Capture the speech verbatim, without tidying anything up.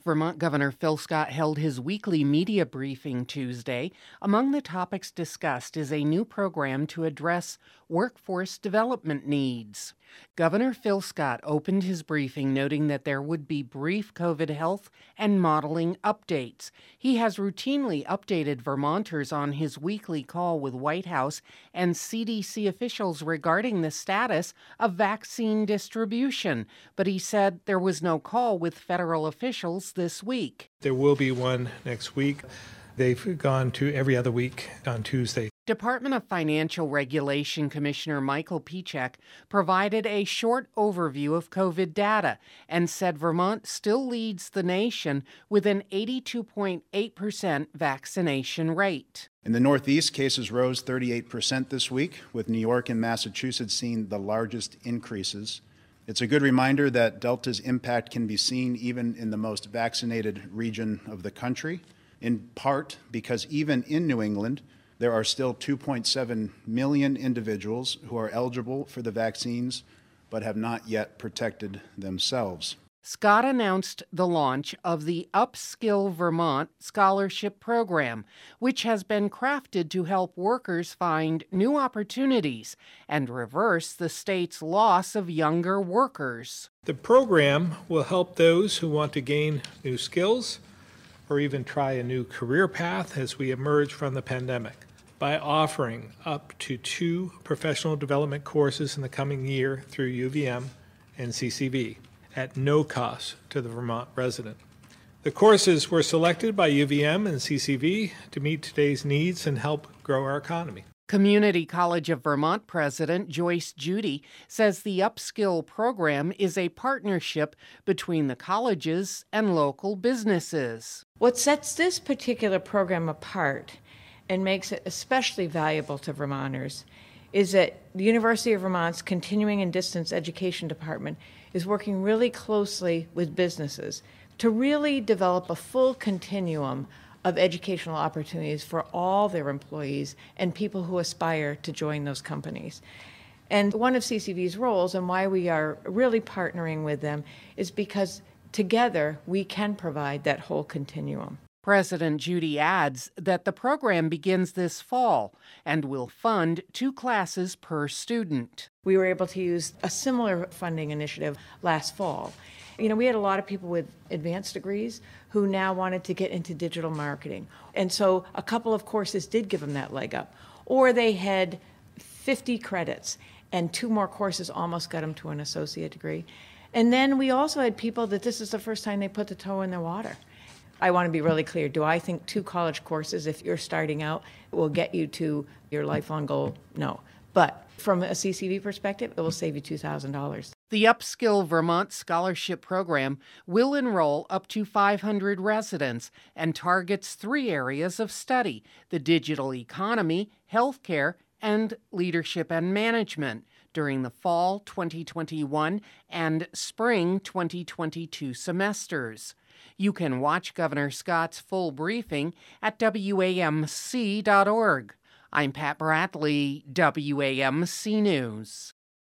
Vermont Governor Phil Scott held his weekly media briefing Tuesday. Among the topics discussed is a new program to address workforce development needs. Governor Phil Scott opened his briefing noting that there would be brief COVID health and modeling updates. He has routinely updated Vermonters on his weekly call with White House and C D C officials regarding the status of vaccine distribution, but he said there was no call with federal officials this week. There will be one next week. They've gone to every other week on Tuesday. Department of Financial Regulation Commissioner Michael Pieciak provided a short overview of COVID data and said Vermont still leads the nation with an eighty-two point eight percent vaccination rate. In the Northeast, cases rose thirty-eight percent this week, with New York and Massachusetts seeing the largest increases. It's a good reminder that Delta's impact can be seen even in the most vaccinated region of the country, in part because even in New England, there are still two point seven million individuals who are eligible for the vaccines but have not yet protected themselves. Scott announced the launch of the Upskill Vermont Scholarship Program, which has been crafted to help workers find new opportunities and reverse the state's loss of younger workers. The program will help those who want to gain new skills or even try a new career path as we emerge from the pandemic by offering up to two professional development courses in the coming year through U V M and C C V at no cost to the Vermont resident. The courses were selected by U V M and C C V to meet today's needs and help grow our economy. Community College of Vermont President Joyce Judy says the Upskill program is a partnership between the colleges and local businesses. What sets this particular program apart and makes it especially valuable to Vermonters is that the University of Vermont's Continuing and Distance Education Department is working really closely with businesses to really develop a full continuum of educational opportunities for all their employees and people who aspire to join those companies. And one of C C V's roles and why we are really partnering with them is because together we can provide that whole continuum. President Judy adds that the program begins this fall and will fund two classes per student. We were able to use a similar funding initiative last fall. You know, we had a lot of people with advanced degrees who now wanted to get into digital marketing. And so a couple of courses did give them that leg up. Or they had fifty credits and two more courses almost got them to an associate degree. And then we also had people that this is the first time they put the toe in the water. I want to be really clear. Do I think two college courses, if you're starting out, will get you to your lifelong goal? No. But from a C C V perspective, it will save you two thousand dollars. The Upskill Vermont Scholarship Program will enroll up to five hundred residents and targets three areas of study: the digital economy, healthcare, and leadership and management during the fall twenty twenty-one and spring twenty twenty-two semesters. You can watch Governor Scott's full briefing at W A M C dot org. I'm Pat Bradley, W A M C News.